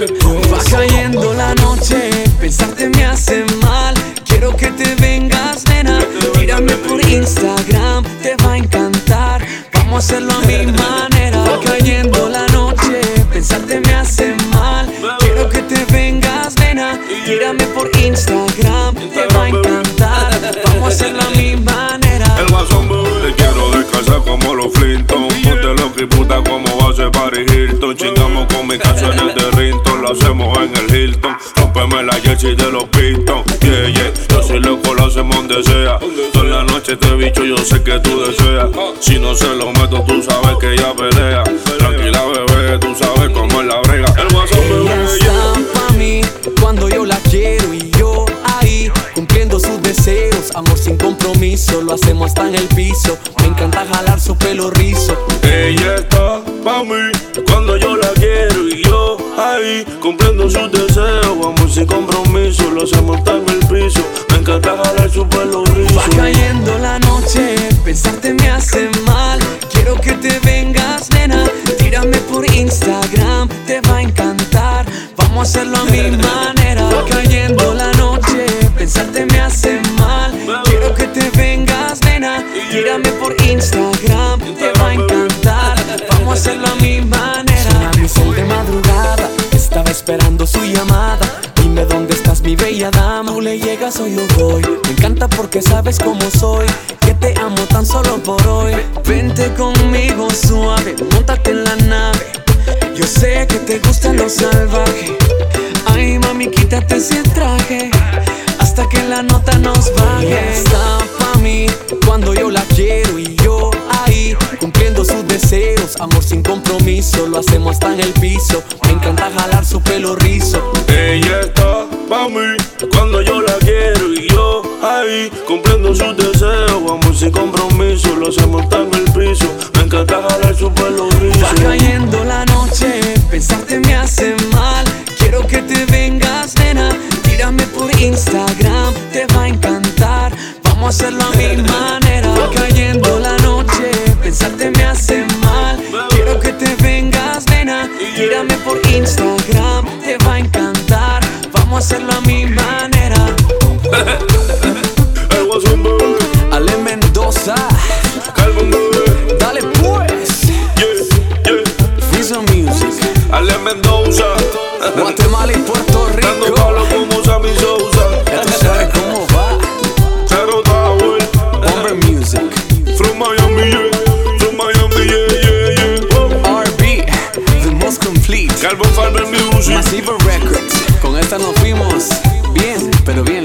Va cayendo la noche, pensarte me hace mal. Quiero que te vengas, nena. Tírame por Instagram, te va a encantar. Vamos a hacerlo a mi manera. Va cayendo la noche, pensarte me hace mal. Quiero que te vengas, nena. Tírame por Instagram, te va a encantar. Vamos a hacerlo a mi manera. El guasón, bebé, te quiero descansar como los Flintstones. Ponte loca y puta como va a ser Paris Hilton. Chingamos con mis canciones de Rinton, lo hacemos en el Hilton. Rómpeme la jersey de los Pistons. Yeah, yeah, yo soy loco, lo hacemos donde sea. Toda la noche este bicho yo sé que tú deseas. Si no se lo meto tú sabes que ella pelea. Tranquila bebé, tú sabes cómo es la brega. El guasón, bebé, ella está pa' mí cuando yo la quiero y yo ahí cumpliendo sus deseos. Amor sin compromiso, lo hacemos hasta en el piso. Me encanta jalar su pelo rizo. Ella está pa' mí cuando yo la quiero y yo ahí cumpliendo sus deseos. Amor sin compromiso, lo hacemos hasta en el piso. Me encanta jalar su pelo rizo. Va cayendo la noche, pensarte me hace mal. Quiero que te vengas, nena. Tírame por Instagram, te va a encantar. Vamos a hacerlo a mi manera. Va cayendo la noche, pensarte me hace mal. Quiero que te vengas, nena. Tírame por Instagram, te va a encantar. Vamos a hacerlo a mi manera. Suena mi cel de madrugada, estaba esperando su llamada. Dime dónde estás, mi bella dama. Tú le llegas o yo voy. Me encanta porque sabes cómo soy, que te amo tan solo por hoy. Vente conmigo suave, móntate en la nave. Yo sé que te gusta lo salvaje. Ay mami, quítate ese traje hasta que la nota nos baje. Ella está pa' mí cuando yo la quiero y yo ahí cumpliendo sus deseos. Amor sin compromiso, lo hacemos hasta en el piso. Me encanta jalar su pelo rizo. Ella está pa' mí cuando yo la quiero y yo ahí cumpliendo sus deseos. Amor sin compromiso, lo hacemos hasta en el piso. Me encanta jalar su pelo rizo. Va cayendo la noche, pensarte me hace mal. Quiero que te vengas, nena. Tírame por Instagram, te va a encantar. Vamos a hacerlo a mi manera. Va cayendo la noche, pensarte me hace mal. Quiero que te vengas, nena. Tírame por Instagram, te va a encantar. Vamos a hacerlo a mi manera. El guasón, bebé, Ale Mendoza, Calvin, bebé, dale pues. yeah, yeah. Visa Music, Ale Mendoza, Guatemala y Puerto dando Rico. palo como Sammy Sosa. Ya tú sabes cómo va. Zero Tower, Hombre Music, from Miami, yeah, from Miami, yeah, yeah, yeah. R&B, the most complete. Calvin Farmer Music. Massive Records. Con esta nos fuimos bien, pero bien